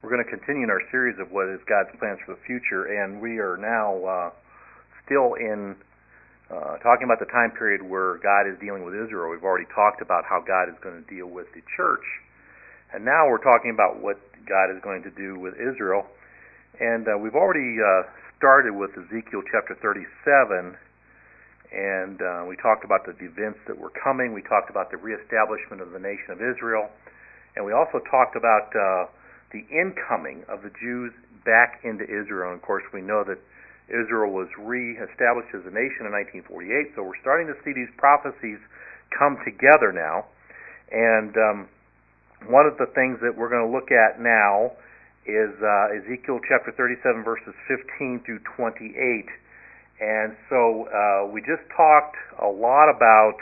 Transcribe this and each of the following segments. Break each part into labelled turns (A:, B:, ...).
A: We're going to continue in our series of what is God's plans for the future, and we are now still in talking about the time period where God is dealing with Israel. We've already talked about how God is going to deal with the church, and now we're talking about what God is going to do with Israel. And we've already started with Ezekiel chapter 37, and we talked about the events that were coming. We talked about the reestablishment of the nation of Israel, and we also talked about the incoming of the Jews back into Israel. And of course, we know that Israel was reestablished as a nation in 1948, so we're starting to see these prophecies come together now. And one of the things that we're going to look at now is Ezekiel chapter 37, verses 15 through 28. And so we just talked a lot about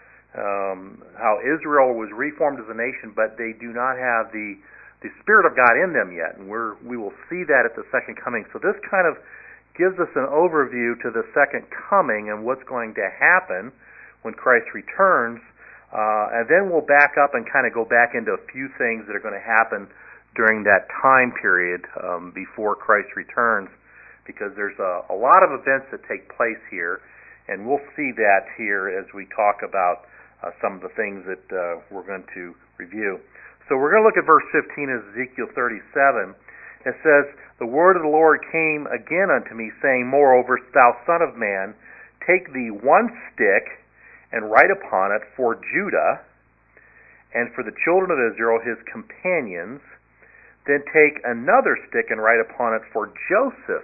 A: how Israel was reformed as a nation, but they do not have the Spirit of God in them yet, and we will see that at the second coming. So this kind of gives us an overview to the second coming and what's going to happen when Christ returns, and then we'll back up and kind of go back into a few things that are going to happen during that time period before Christ returns, because there's a lot of events that take place here, and we'll see that here as we talk about some of the things that we're going to review. So we're going to look at verse 15 of Ezekiel 37. It says, "The word of the Lord came again unto me, saying, Moreover, thou son of man, take thee one stick, and write upon it for Judah, and for the children of Israel his companions. Then take another stick, and write upon it for Joseph."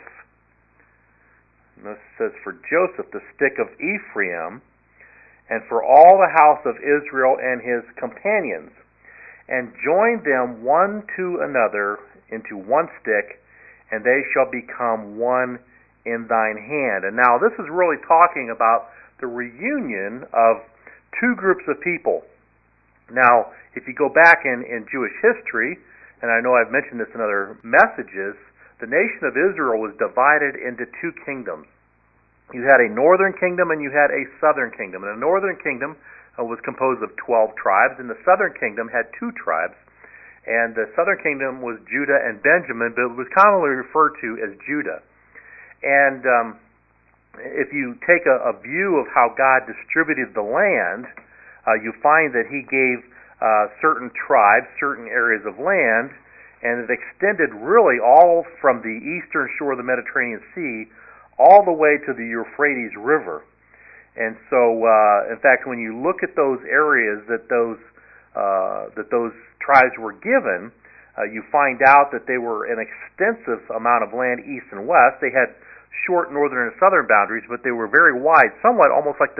A: And this says, "For Joseph, the stick of Ephraim, and for all the house of Israel and his companions. And join them one to another into one stick, and they shall become one in thine hand." And now this is really talking about the reunion of two groups of people. Now, if you go back in Jewish history, and I know I've mentioned this in other messages, the nation of Israel was divided into two kingdoms. You had a northern kingdom and you had a southern kingdom. And the northern kingdom was composed of 12 tribes, and the southern kingdom had 2 tribes. And the southern kingdom was Judah and Benjamin, but it was commonly referred to as Judah. And if you take a view of how God distributed the land, you find that He gave certain tribes certain areas of land, and it extended really all from the eastern shore of the Mediterranean Sea all the way to the Euphrates River. And so, in fact, when you look at those areas that those tribes were given, you find out that they were an extensive amount of land east and west. They had short northern and southern boundaries, but they were very wide, somewhat almost like the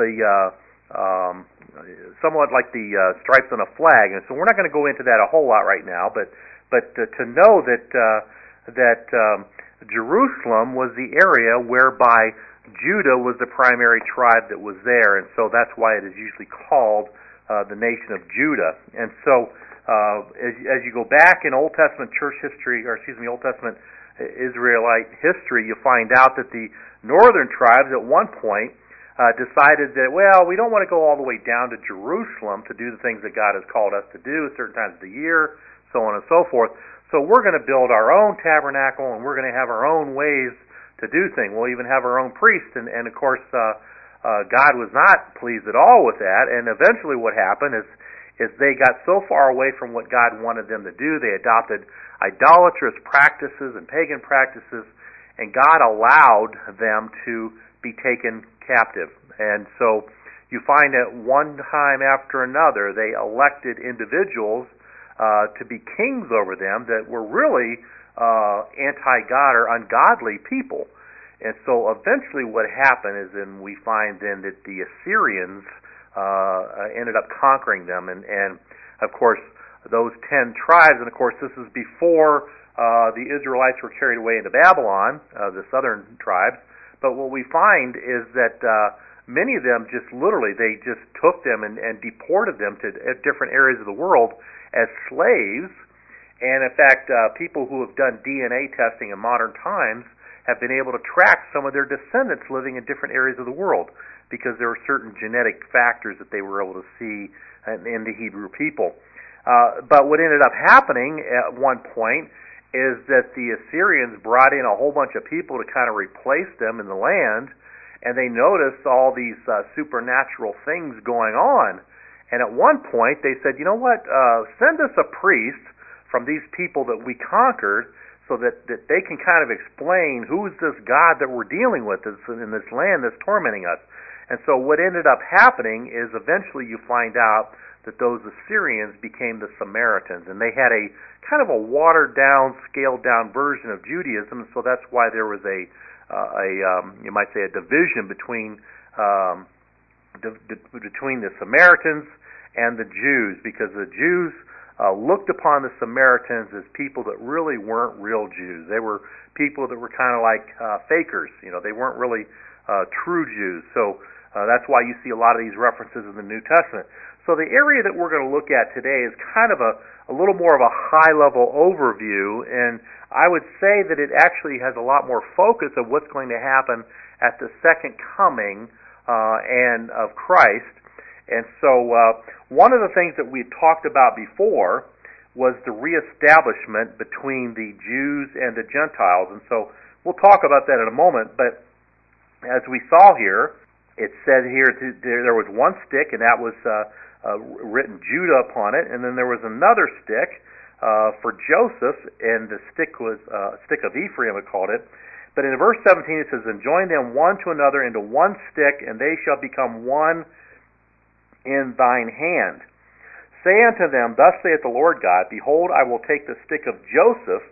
A: stripes on a flag. And so we're not going to go into that a whole lot right now, but to know that Jerusalem was the area whereby Judah was the primary tribe that was there, and so that's why it is usually called the nation of Judah. And so, as you go back in Old Testament church history, Old Testament Israelite history, you find out that the northern tribes at one point decided that, well, we don't want to go all the way down to Jerusalem to do the things that God has called us to do at certain times of the year, so on and so forth. So we're going to build our own tabernacle, and we're going to have our own ways to do things. We'll even have our own priest, and of course, God was not pleased at all with that. And eventually, what happened is they got so far away from what God wanted them to do, they adopted idolatrous practices and pagan practices, and God allowed them to be taken captive. And so, you find that one time after another, they elected individuals to be kings over them that were really anti-God or ungodly people. And so eventually what happened is then we find then that the Assyrians ended up conquering them. And of course, those 10 tribes, and of course this is before the Israelites were carried away into Babylon, the southern tribes. But what we find is that many of them just literally, they just took them and deported them to different areas of the world as slaves. And in fact, people who have done DNA testing in modern times have been able to track some of their descendants living in different areas of the world, because there were certain genetic factors that they were able to see in the Hebrew people. But what ended up happening at one point is that the Assyrians brought in a whole bunch of people to kind of replace them in the land, and they noticed all these supernatural things going on. And at one point they said, you know what, send us a priest from these people that we conquered so that they can kind of explain who's this God that we're dealing with in this land that's tormenting us. And so what ended up happening is eventually you find out that those Assyrians became the Samaritans, and they had a kind of a watered-down, scaled-down version of Judaism, so that's why there was you might say, a division between the Samaritans and the Jews, because the Jews looked upon the Samaritans as people that really weren't real Jews. They were people that were kind of like fakers. They weren't really true Jews. So that's why you see a lot of these references in the New Testament. So the area that we're going to look at today is kind of a little more of a high-level overview, and I would say that it actually has a lot more focus of what's going to happen at the second coming and of Christ. And so one of the things that we talked about before was the reestablishment between the Jews and the Gentiles. And so we'll talk about that in a moment, but as we saw here, it said here there was one stick, and that was written Judah upon it, and then there was another stick for Joseph, and the stick was stick of Ephraim, it called it. But in verse 17 it says, "And join them one to another into one stick, and they shall become one in thine hand. Say unto them, Thus saith the Lord God, Behold, I will take the stick of Joseph,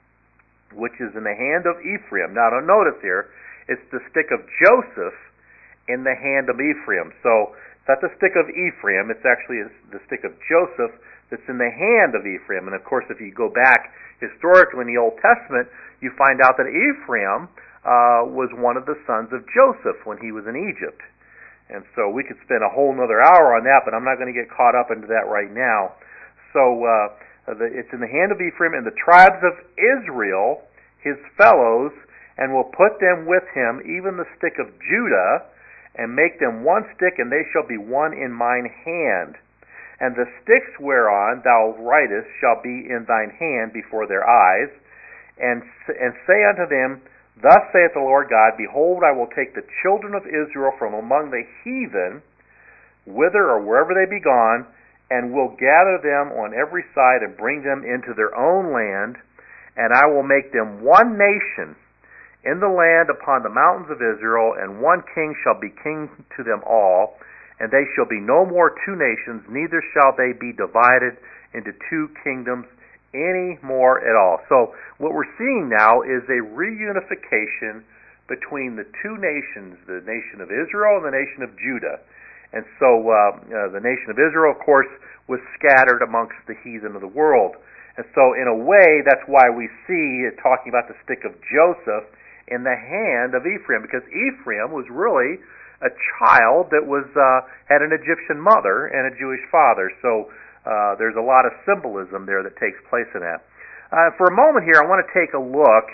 A: which is in the hand of Ephraim." Now, notice here, it's the stick of Joseph in the hand of Ephraim. So it's not the stick of Ephraim, it's actually the stick of Joseph that's in the hand of Ephraim. And of course, if you go back historically in the Old Testament, you find out that Ephraim was one of the sons of Joseph when he was in Egypt. And so we could spend a whole other hour on that, but I'm not going to get caught up into that right now. So it's in the hand of Ephraim, and the tribes of Israel, his fellows, and will put them with him, even the stick of Judah, and make them one stick, and they shall be one in mine hand. And the sticks whereon thou writest shall be in thine hand before their eyes. And say unto them, Thus saith the Lord God, Behold, I will take the children of Israel from among the heathen, whither or wherever they be gone, and will gather them on every side and bring them into their own land, and I will make them one nation in the land upon the mountains of Israel, and one king shall be king to them all, and they shall be no more two nations, neither shall they be divided into two kingdoms any more at all. So what we're seeing now is a reunification between the two nations, the nation of Israel and the nation of Judah. And so the nation of Israel, of course, was scattered amongst the heathen of the world. And so in a way, that's why we see it talking about the stick of Joseph in the hand of Ephraim, because Ephraim was really a child that was had an Egyptian mother and a Jewish father. So there's a lot of symbolism there that takes place in that. For a moment here, I want to take a look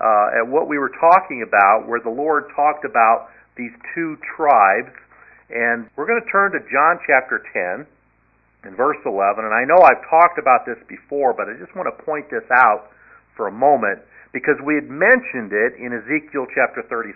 A: at what we were talking about, where the Lord talked about these two tribes. And we're going to turn to John chapter 10 and verse 11. And I know I've talked about this before, but I just want to point this out for a moment, because we had mentioned it in Ezekiel chapter 36.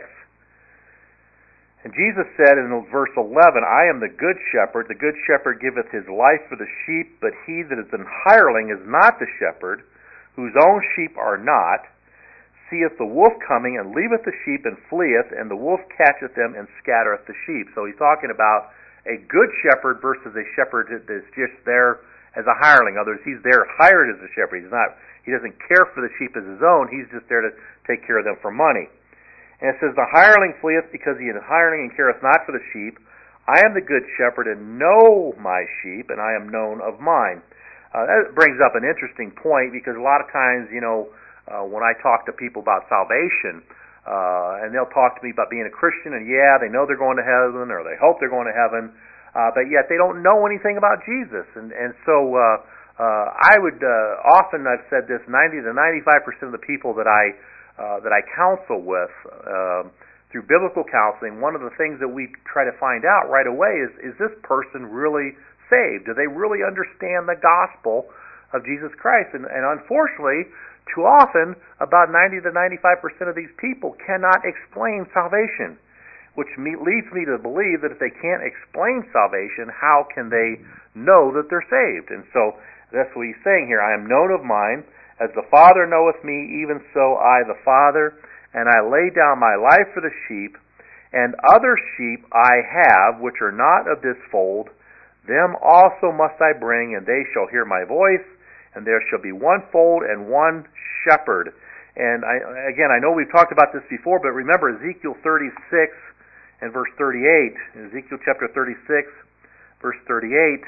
A: And Jesus said in verse 11, I am the good shepherd giveth his life for the sheep, but he that is an hireling is not the shepherd, whose own sheep are not, seeth the wolf coming, and leaveth the sheep, and fleeth, and the wolf catcheth them, and scattereth the sheep. So he's talking about a good shepherd versus a shepherd that is just there as a hireling. In other words, he's there hired as a shepherd. He doesn't care for the sheep as his own. He's just there to take care of them for money. And it says, the hireling fleeth because he is a hireling and careth not for the sheep. I am the good shepherd and know my sheep, and I am known of mine. That brings up an interesting point, because a lot of times, when I talk to people about salvation, and they'll talk to me about being a Christian, and they know they're going to heaven, or they hope they're going to heaven, but yet they don't know anything about Jesus. And so I would often, I've said this, 90 to 95% of the people that I counsel with through biblical counseling, one of the things that we try to find out right away is this person really saved? Do they really understand the gospel of Jesus Christ? And unfortunately, too often, about 90 to 95% of these people cannot explain salvation, which leads me to believe that if they can't explain salvation, how can they know that they're saved? And so that's what he's saying here. I am known of mine, as the Father knoweth me, even so I the Father, and I lay down my life for the sheep, and other sheep I have, which are not of this fold, them also must I bring, and they shall hear my voice, and there shall be one fold and one shepherd. And I know we've talked about this before, but remember Ezekiel 36 and verse 38. Ezekiel chapter 36, verse 38.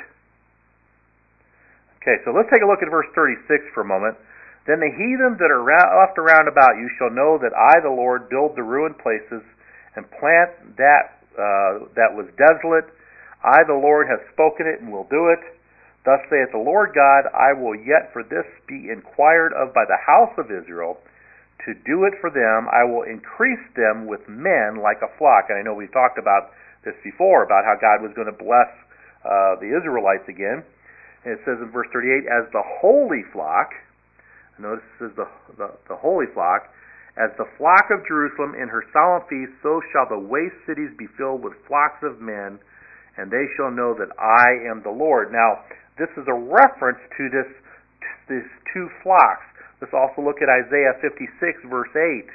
A: Okay, so let's take a look at verse 36 for a moment. Then the heathen that are left around about you shall know that I, the Lord, build the ruined places and plant that was desolate. I, the Lord, have spoken it and will do it. Thus saith the Lord God, I will yet for this be inquired of by the house of Israel. To do it for them, I will increase them with men like a flock. And I know we've talked about this before, about how God was going to bless the Israelites again. And it says in verse 38, as the holy flock, notice this is the holy flock, as the flock of Jerusalem in her solemn feast, so shall the waste cities be filled with flocks of men, and they shall know that I am the Lord. Now, this is a reference to these two flocks. Let's also look at Isaiah 56, verse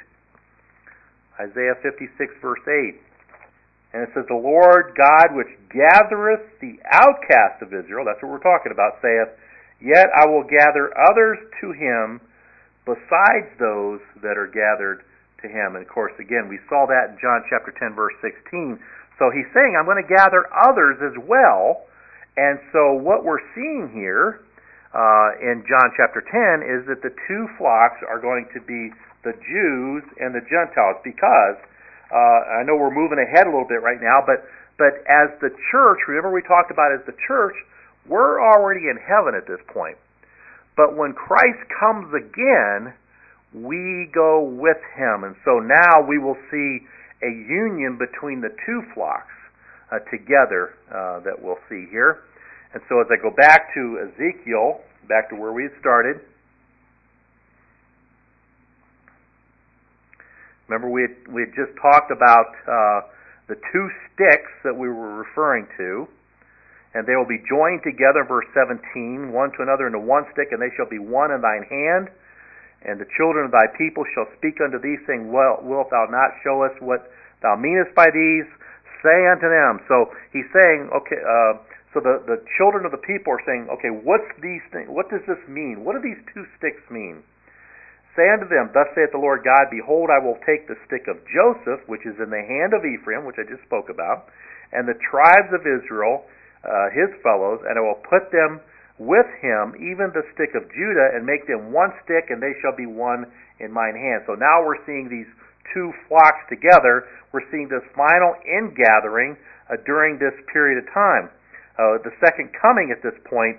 A: 8. Isaiah 56, verse 8. And it says, the Lord God which gathereth the outcast of Israel, that's what we're talking about, saith, yet I will gather others to him besides those that are gathered to him. And of course, again, we saw that in John chapter 10, verse 16. So he's saying, I'm going to gather others as well. And so what we're seeing here in John chapter 10 is that the two flocks are going to be the Jews and the Gentiles, because I know we're moving ahead a little bit right now, but as the church, remember we talked about as the church, we're already in heaven at this point. But when Christ comes again, we go with him. And so now we will see a union between the two flocks together that we'll see here. And so as I go back to Ezekiel, back to where we had started, remember we had just talked about the two sticks that we were referring to, and they will be joined together, verse 17, one to another into one stick, and they shall be one in thine hand. And the children of thy people shall speak unto thee, saying, wilt thou not show us what thou meanest by these? Say unto them. So he's saying, okay, so the children of the people are saying, okay, what's these things? What does this mean? What do these two sticks mean? Say unto them, thus saith the Lord God, behold, I will take the stick of Joseph, which is in the hand of Ephraim, which I just spoke about, and the tribes of Israel, his fellows, and I will put them with him, even the stick of Judah, and make them one stick, and they shall be one in mine hand. So now we're seeing these two flocks together. We're seeing this final ingathering during this period of time. The second coming at this point,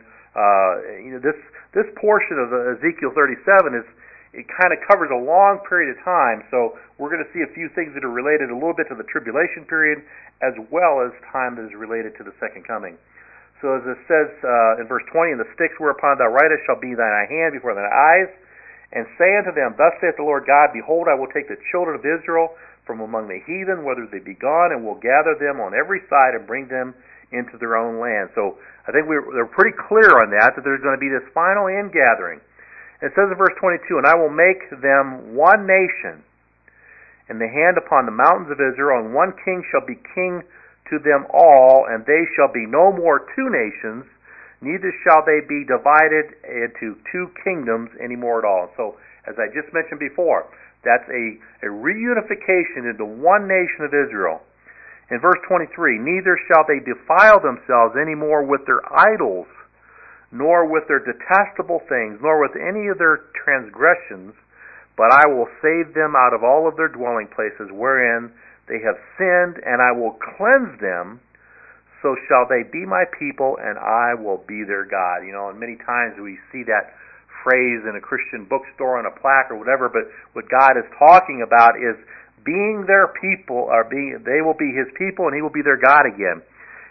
A: this portion of Ezekiel 37 it kind of covers a long period of time. So we're going to see a few things that are related a little bit to the tribulation period, as well as time that is related to the second coming. So as it says in verse 20, and the sticks whereupon thou writest shall be thine hand before thine eyes, and say unto them, thus saith the Lord God, behold, I will take the children of Israel from among the heathen, whether they be gone, and will gather them on every side and bring them into their own land. So I think they're pretty clear on that there's going to be this final ingathering. It says in verse 22, and I will make them one nation, and the hand upon the mountains of Israel, and one king shall be king to them all, and they shall be no more two nations, neither shall they be divided into two kingdoms any more at all. So, as I just mentioned before, that's a reunification into one nation of Israel. In verse 23, neither shall they defile themselves any more with their idols, nor with their detestable things, nor with any of their transgressions, but I will save them out of all of their dwelling places wherein they have sinned, and I will cleanse them, so shall they be my people, and I will be their God. You know, and many times we see that phrase in a Christian bookstore on a plaque or whatever, but what God is talking about is being their people, they will be his people, and he will be their God again.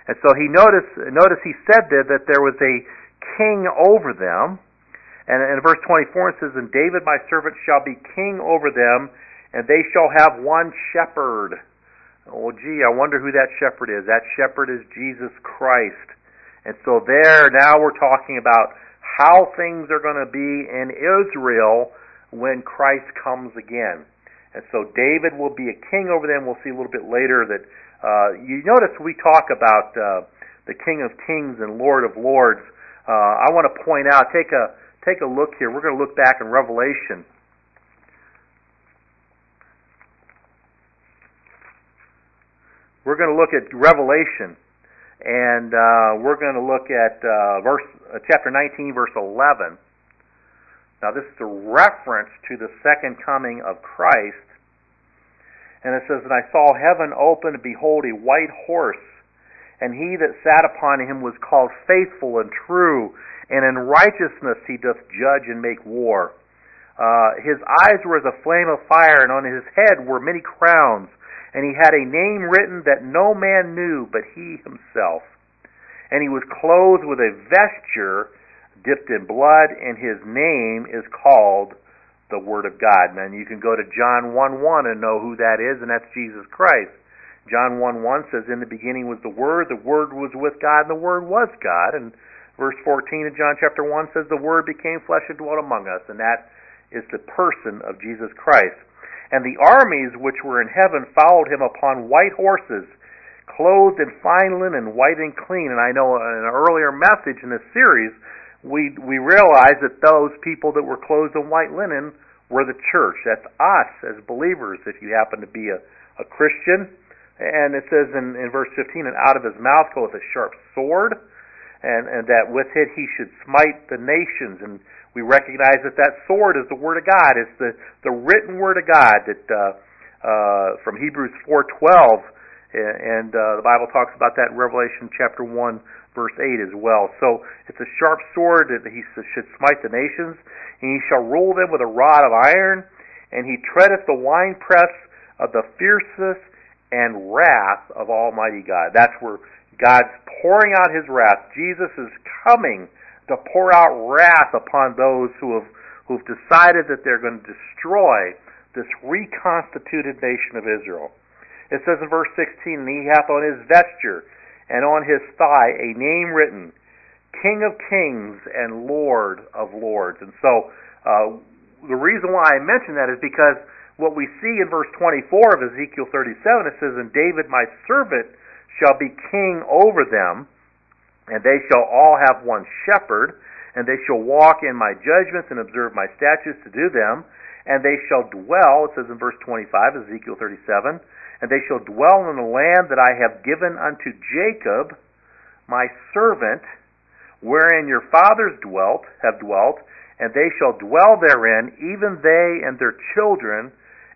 A: And so notice he said that there was a king over them. And in verse 24 it says, "And David my servant shall be king over them, and they shall have one shepherd." Oh, gee, I wonder who that shepherd is. That shepherd is Jesus Christ. And so now we're talking about how things are going to be in Israel when Christ comes again. And so David will be a king over them. We'll see a little bit later that you notice we talk about the King of Kings and Lord of Lords. I want to point out, take a look here. We're going to look back in Revelation. We're going to look at Revelation, and we're going to look at chapter 19, verse 11. Now, this is a reference to the second coming of Christ. And it says, "And I saw heaven open, and behold, a white horse. And he that sat upon him was called Faithful and True, and in righteousness he doth judge and make war. His eyes were as a flame of fire, and on his head were many crowns. And he had a name written that no man knew but he himself. And he was clothed with a vesture dipped in blood, and his name is called the Word of God." Man, you can go to John 1:1 and know who that is, and that's Jesus Christ. John 1:1 says, "In the beginning was the Word was with God, and the Word was God." And verse 14 of John chapter 1 says, "The Word became flesh and dwelt among us," and that is the person of Jesus Christ. "And the armies which were in heaven followed him upon white horses, clothed in fine linen, white and clean." And I know in an earlier message in this series, we realized that those people that were clothed in white linen were the church. That's us as believers, if you happen to be a Christian. And it says in verse 15, "And out of his mouth goeth a sharp sword, and that with it he should smite the nations." And we recognize that sword is the Word of God. It's the written Word of God that from Hebrews 4:12, and the Bible talks about that in Revelation chapter 1, verse 8 as well. So it's a sharp sword that he should smite the nations, and he shall rule them with a rod of iron, and he treadeth the winepress of the fierceness and wrath of Almighty God. That's where God's pouring out his wrath. Jesus is coming to pour out wrath upon those who've decided that they're going to destroy this reconstituted nation of Israel. It says in verse 16, "And he hath on his vesture and on his thigh a name written, King of Kings and Lord of Lords." And so the reason why I mention that is because what we see in verse 24 of Ezekiel 37, it says, "And David my servant shall be king over them, and they shall all have one shepherd, and they shall walk in my judgments and observe my statutes to do them, and they shall dwell," it says in verse 25, Ezekiel 37, "and they shall dwell in the land that I have given unto Jacob, my servant, wherein your fathers have dwelt, and they shall dwell therein, even they and their children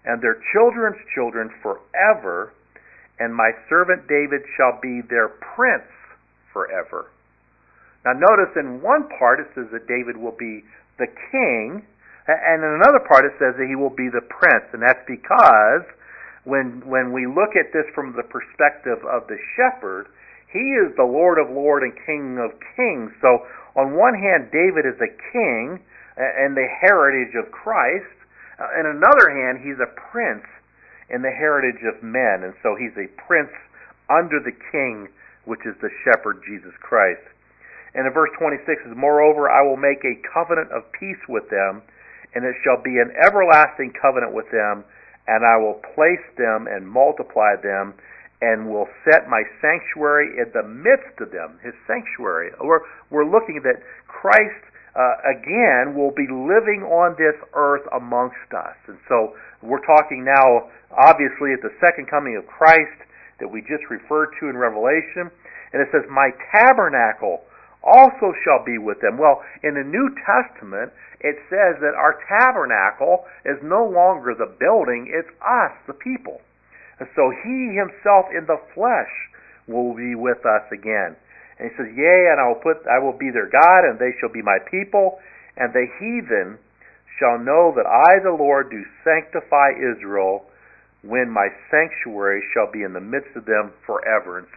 A: forever, and my servant David shall be their prince forever." Now notice in one part it says that David will be the king, and in another part it says that he will be the prince, and that's because when we look at this from the perspective of the shepherd, he is the Lord of Lords and King of Kings. So on one hand, David is a king and the heritage of Christ. On another hand, he's a prince in the heritage of men. And so he's a prince under the king, which is the shepherd, Jesus Christ. And in verse 26 is, "Moreover, I will make a covenant of peace with them, and it shall be an everlasting covenant with them, and I will place them and multiply them, and will set my sanctuary in the midst of them." His sanctuary. We're looking that Christ, again, will be living on this earth amongst us. And so we're talking now, obviously, at the second coming of Christ that we just referred to in Revelation. And it says, "My tabernacle also shall be with them." Well, in the New Testament, it says that our tabernacle is no longer the building, it's us, the people. And so he himself in the flesh will be with us again. And he says, "Yea, and I will be their God, and they shall be my people, and the heathen shall know that I, the Lord, do sanctify Israel, when my sanctuary shall be in the midst of them forever." And so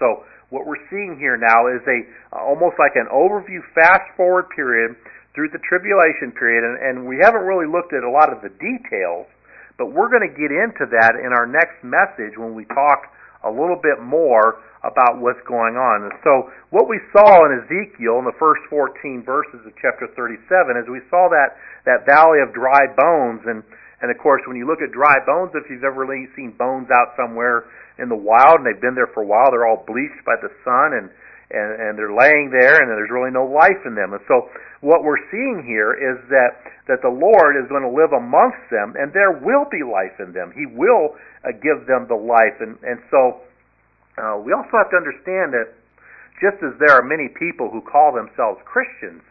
A: what we're seeing here now is almost like an overview, fast-forward period through the tribulation period, and we haven't really looked at a lot of the details, but we're going to get into that in our next message when we talk a little bit more about what's going on. And so what we saw in Ezekiel in the first 14 verses of chapter 37 is we saw that valley of dry bones, and of course when you look at dry bones, if you've ever really seen bones out somewhere in the wild and they've been there for a while, they're all bleached by the sun and they're laying there and there's really no life in them. And so what we're seeing here is that the Lord is going to live amongst them and there will be life in them. He will give them the life. And so we also have to understand that just as there are many people who call themselves Christians,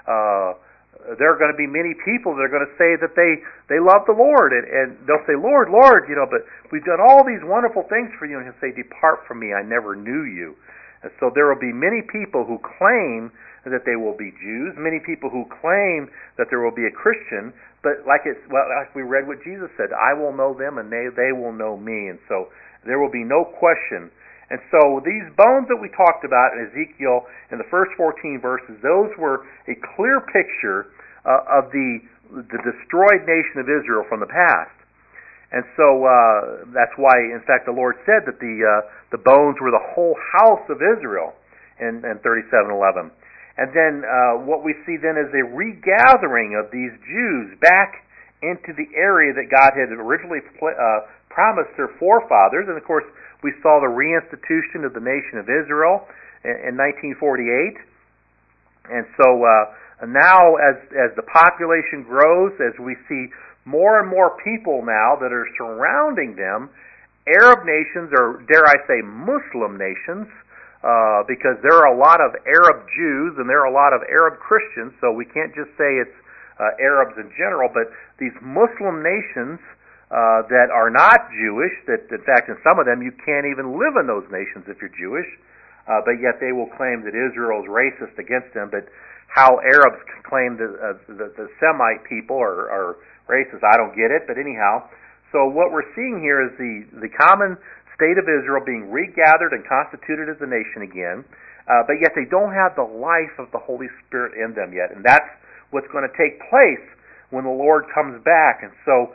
A: there are going to be many people that are going to say that they love the Lord, and they'll say, Lord, Lord, but we've done all these wonderful things for you, and He'll say, depart from me, I never knew you. And so there will be many people who claim that they will be Jews, many people who claim that there will be a Christian, but like we read what Jesus said, I will know them and they will know me, and so there will be no question. And so these bones that we talked about in Ezekiel in the first 14 verses, those were a clear picture of the destroyed nation of Israel from the past. And so that's why, in fact, the Lord said that the bones were the whole house of Israel in 37:11. And then what we see then is a regathering of these Jews back into the area that God had originally promised their forefathers. And of course, we saw the reinstitution of the nation of Israel in 1948. And so now as the population grows, as we see more and more people now that are surrounding them, Arab nations, or dare I say Muslim nations, because there are a lot of Arab Jews and there are a lot of Arab Christians, so we can't just say it's Arabs in general, but these Muslim nations that are not Jewish, that in fact in some of them you can't even live in those nations if you're Jewish, but yet they will claim that Israel is racist against them. But how Arabs claim the Semite people are racist, I don't get it, but anyhow. So what we're seeing here is the common state of Israel being regathered and constituted as a nation again, but yet they don't have the life of the Holy Spirit in them yet, and that's what's going to take place when the Lord comes back. And so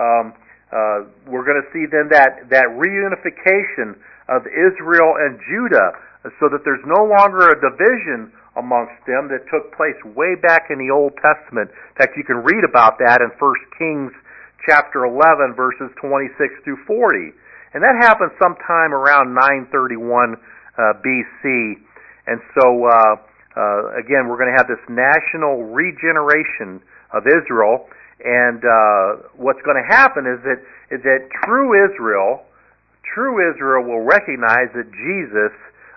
A: we're going to see then that reunification of Israel and Judah, so that there's no longer a division amongst them that took place way back in the Old Testament. In fact, you can read about that in 1 Kings chapter 11, verses 26 through 40. And that happened sometime around 931 BC. And so, again, we're going to have this national regeneration of Israel. And what's going to happen is that true Israel will recognize that Jesus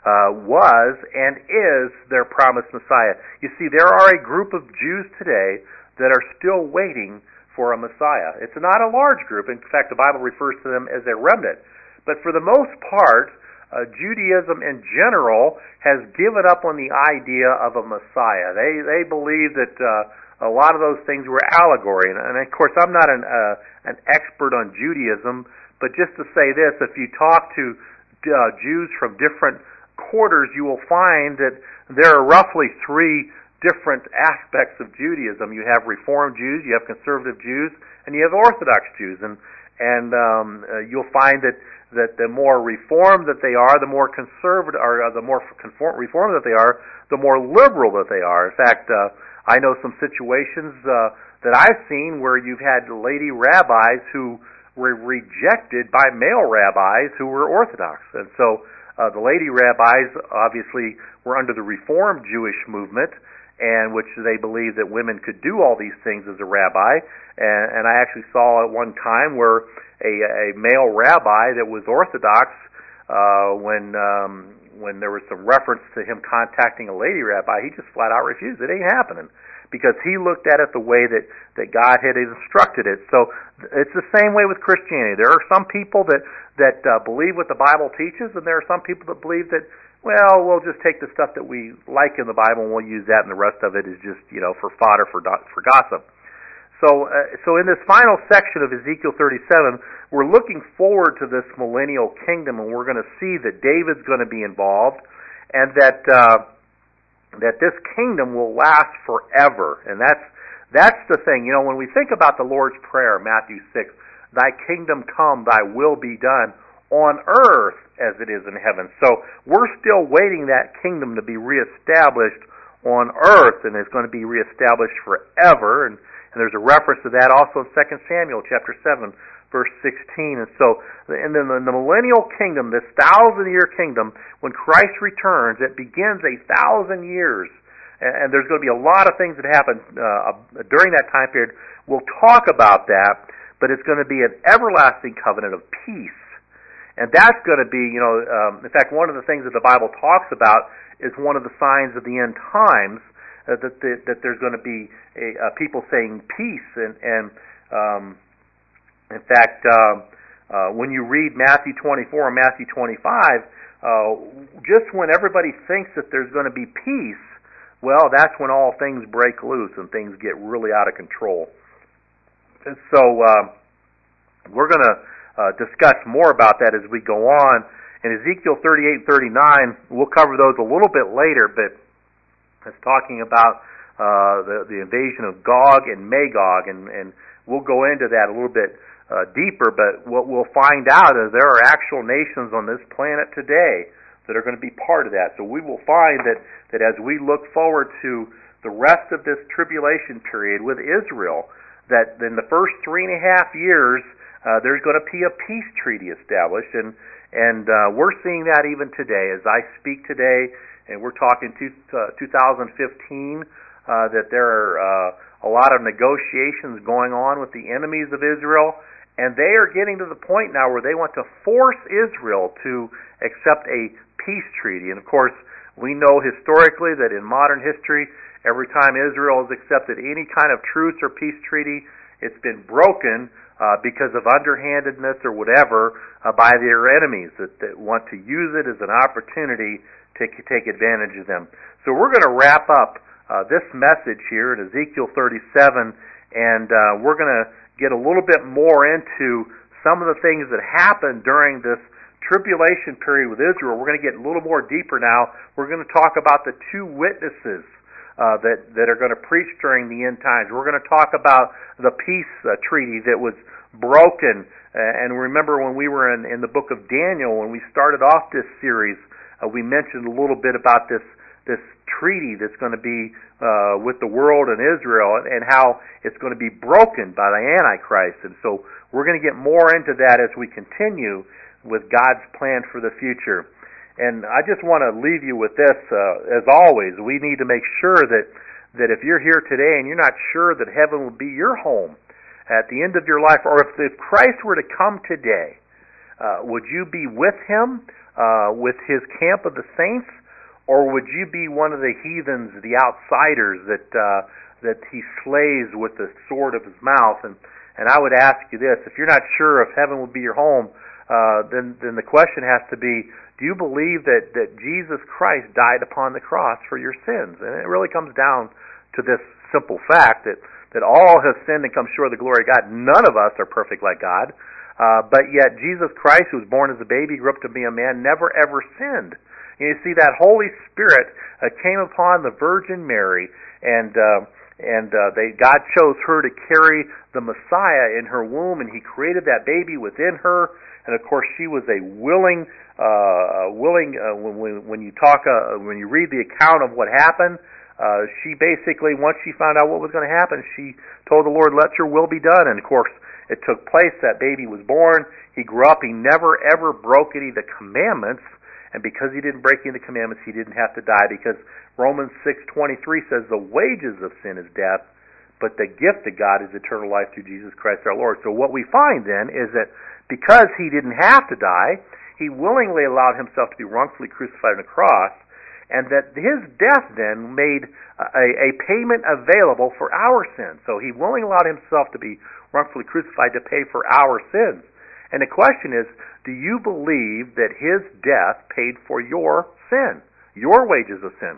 A: was and is their promised Messiah. You see, there are a group of Jews today that are still waiting for a Messiah. It's not a large group. In fact, the Bible refers to them as a remnant. But for the most part, Judaism in general has given up on the idea of a Messiah. They believe that a lot of those things were allegory. And of course, I'm not an expert on Judaism, but just to say this, if you talk to Jews from different quarters, you will find that there are roughly three different aspects of Judaism. You have Reformed Jews, you have Conservative Jews, and you have Orthodox Jews. And you'll find that the more Reformed that they are, the more conservative, or the more Reformed that they are, the more liberal that they are. In fact, I know some situations that I've seen where you've had lady rabbis who were rejected by male rabbis who were Orthodox. And so the lady rabbis obviously were under the Reformed Jewish movement, and which they believed that women could do all these things as a rabbi. And I actually saw at one time where a male rabbi that was Orthodox, when there was some reference to him contacting a lady rabbi, he just flat out refused. It ain't happening, because he looked at it the way that God had instructed it. So it's the same way with Christianity. There are some people that believe what the Bible teaches, and there are some people that believe that, well, we'll just take the stuff that we like in the Bible and we'll use that, and the rest of it is just, for fodder for gossip. So in this final section of Ezekiel 37, we're looking forward to this millennial kingdom, and we're going to see that David's going to be involved, and that this kingdom will last forever. And that's the thing. You know, when we think about the Lord's Prayer, Matthew 6, "Thy kingdom come, thy will be done on earth as it is in heaven." So we're still waiting that kingdom to be reestablished on earth, and it's going to be reestablished forever. And there's a reference to that also in 2 Samuel chapter 7, verse 16. And so, and then the millennial kingdom, this 1,000-year kingdom, when Christ returns, it begins 1,000 years. And there's going to be a lot of things that happen during that time period. We'll talk about that, but it's going to be an everlasting covenant of peace. And that's going to be, you know, in fact, one of the things that the Bible talks about is one of the signs of the end times, that there's going to be people saying peace. And in fact, when you read Matthew 24 and Matthew 25, just when everybody thinks that there's going to be peace, well, that's when all things break loose and things get really out of control. And so we're going to discuss more about that as we go on. In Ezekiel 38 and 39, we'll cover those a little bit later, but it's talking about the invasion of Gog and Magog, and we'll go into that a little bit deeper, but what we'll find out is there are actual nations on this planet today that are going to be part of that. So we will find that as we look forward to the rest of this tribulation period with Israel, that in the first 3.5 years, there's going to be a peace treaty established, and we're seeing that even today. As I speak today, and we're talking 2015, that there are a lot of negotiations going on with the enemies of Israel, and they are getting to the point now where they want to force Israel to accept a peace treaty. And of course, we know historically that in modern history, every time Israel has accepted any kind of truce or peace treaty, it's been broken because of underhandedness or whatever by their enemies that want to use it as an opportunity to take advantage of them. So we're going to wrap up this message here in Ezekiel 37, and we're going to get a little bit more into some of the things that happened during this tribulation period with Israel. We're going to get a little more deeper now. We're going to talk about the two witnesses that are going to preach during the end times. We're going to talk about the peace treaty that was broken. And remember when we were in the book of Daniel, when we started off this series, we mentioned a little bit about this treaty that's going to be with the world and Israel, and how it's going to be broken by the Antichrist. And so we're going to get more into that as we continue with God's plan for the future. And I just want to leave you with this. As always, we need to make sure that if you're here today and you're not sure that heaven will be your home at the end of your life, or if Christ were to come today, would you be with Him, with His camp of the saints, or would you be one of the heathens, the outsiders that He slays with the sword of His mouth? And I would ask you this: if you're not sure if heaven will be your home, then the question has to be, do you believe that Jesus Christ died upon the cross for your sins? And it really comes down to this simple fact that all have sinned and come short of the glory of God. None of us are perfect like God, but yet Jesus Christ, who was born as a baby, grew up to be a man, never ever sinned. And you see, that Holy Spirit came upon the Virgin Mary, and God chose her to carry the Messiah in her womb, and He created that baby within her. And of course, she was a willing. When you read the account of what happened, she basically, once she found out what was going to happen, she told the Lord, "Let Your will be done." And of course, it took place. That baby was born. He grew up. He never ever broke any of the commandments. And because he didn't break any of the commandments, he didn't have to die, because Romans 6:23 says the wages of sin is death, but the gift of God is eternal life through Jesus Christ our Lord. So what we find then is that because he didn't have to die, he willingly allowed himself to be wrongfully crucified on the cross, and that his death then made a payment available for our sins. So he willingly allowed himself to be wrongfully crucified to pay for our sins. And the question is, do you believe that his death paid for your sin, your wages of sin?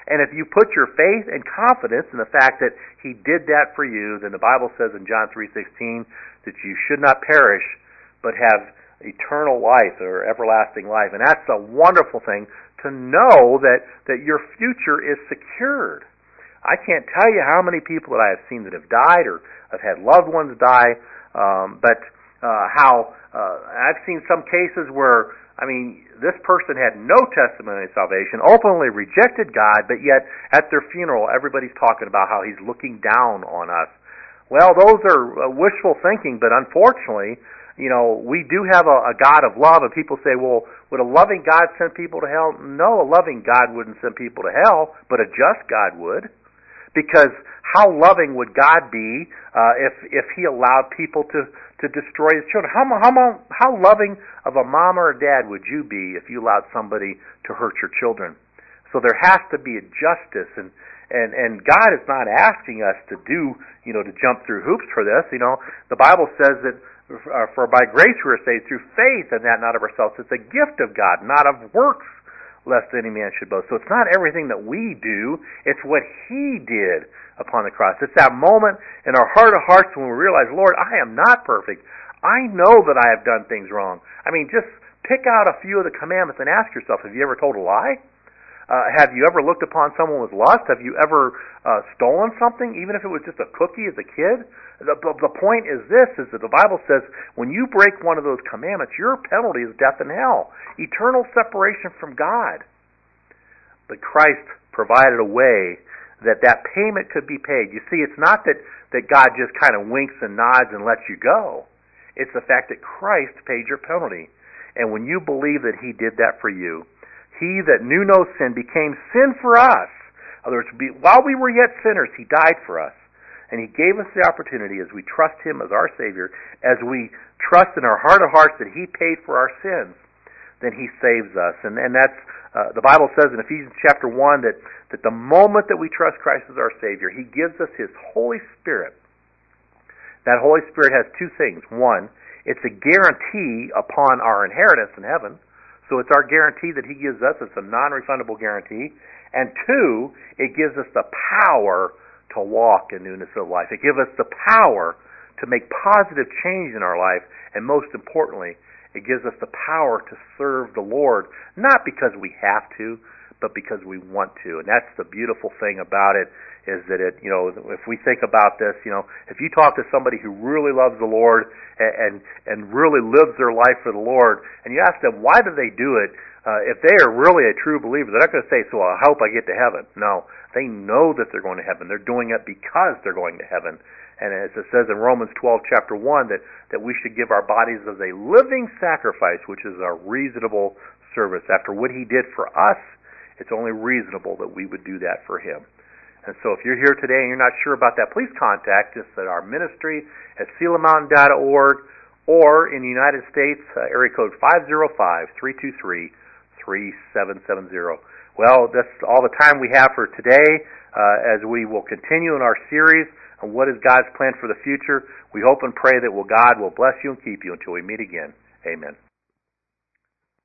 A: And if you put your faith and confidence in the fact that He did that for you, then the Bible says in John 3:16 that you should not perish, but have eternal life or everlasting life. And that's a wonderful thing to know that your future is secured. I can't tell you how many people that I have seen that have died or have had loved ones die, but how I've seen some cases where, this person had no testimony of salvation, openly rejected God, but yet at their funeral everybody's talking about how He's looking down on us. Well, those are wishful thinking, but unfortunately, we do have a God of love, and people say, well, would a loving God send people to hell? No, a loving God wouldn't send people to hell, but a just God would. Because how loving would God be if He allowed people to destroy His children? How loving of a mom or a dad would you be if you allowed somebody to hurt your children? So there has to be a justice, and God is not asking us to to jump through hoops for this. The Bible says that for by grace we are saved through faith, and that not of ourselves. It's a gift of God, not of works, lest any man should boast. So it's not everything that we do, it's what He did upon the cross. It's that moment in our heart of hearts when we realize, Lord, I am not perfect. I know that I have done things wrong. Just pick out a few of the commandments and ask yourself, have you ever told a lie? Have you ever looked upon someone with lust? Have you ever stolen something, even if it was just a cookie as a kid? The point is this, is that the Bible says when you break one of those commandments, your penalty is death and hell, eternal separation from God. But Christ provided a way that payment could be paid. You see, it's not that God just kind of winks and nods and lets you go. It's the fact that Christ paid your penalty. And when you believe that He did that for you, He that knew no sin became sin for us. In other words, while we were yet sinners, He died for us. And He gave us the opportunity as we trust Him as our Savior, as we trust in our heart of hearts that He paid for our sins, then He saves us. And that's, the Bible says in Ephesians chapter 1 that the moment that we trust Christ as our Savior, He gives us His Holy Spirit. That Holy Spirit has two things. One, it's a guarantee upon our inheritance in heaven. So it's our guarantee that He gives us. It's a non-refundable guarantee. And two, it gives us the power to walk in newness of life. It gives us the power to make positive change in our life. And most importantly, it gives us the power to serve the Lord, not because we have to, but because we want to. And that's the beautiful thing about it, is that if we think about this, if you talk to somebody who really loves the Lord and really lives their life for the Lord, and you ask them, why do they do it? If they are really a true believer, they're not going to say, so I hope I get to heaven. No, they know that they're going to heaven. They're doing it because they're going to heaven. And as it says in Romans 12, chapter 1, that we should give our bodies as a living sacrifice, which is a reasonable service. After what He did for us, it's only reasonable that we would do that for Him. And so if you're here today and you're not sure about that, please contact us at our ministry at SelaMountain.org, or in the United States, area code 505-323-3770. Well, that's all the time we have for today, as we will continue in our series on what is God's plan for the future. We hope and pray that God will bless you and keep you until we meet again. Amen.